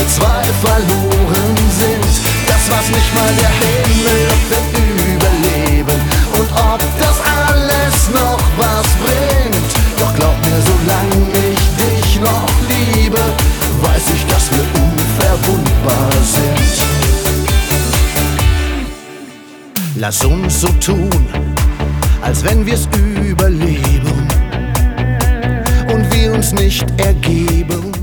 zwei verloren sind. Das war's nicht mal der Himmel, ob wir überleben und ob das alles noch was bringt. Doch glaub mir, solange ich dich noch liebe, weiß ich, dass wir unverwundbar sind. Lass uns so tun, als wenn wir's überleben und wir uns nicht ergeben.